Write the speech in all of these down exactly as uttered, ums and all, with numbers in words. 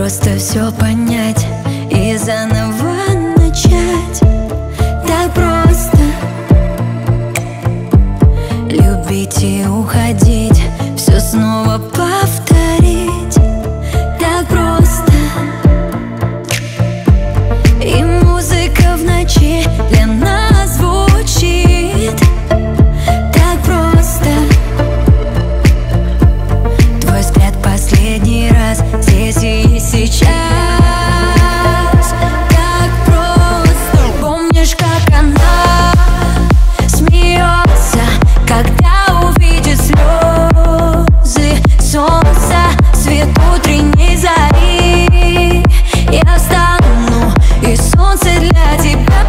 просто все понять и заново начать. Так просто любить и уходить, все снова повторить. Так просто. И музыка в ночи для нас звучит. Так просто. Твой взгляд последний раз здесь и сейчас. Так просто. Помнишь, как она смеется, когда увидит слезы солнца, свет утренней зари? Я стану и солнце для тебя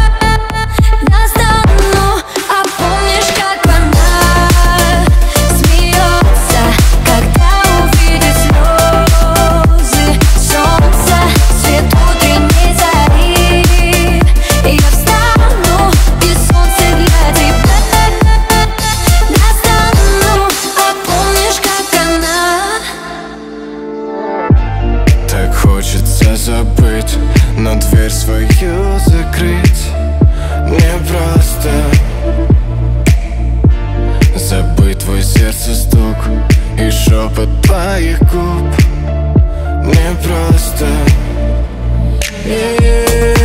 достану. А помнишь, как она смеется, когда увидит слезы солнца, свет утренней зари? Я встану и солнце для тебя достану. А помнишь, как она? Так хочется забыть, но дверь свою закрыть. Мне просто забыть твой сердце стук и шепот твоих губ. Мне просто yeah.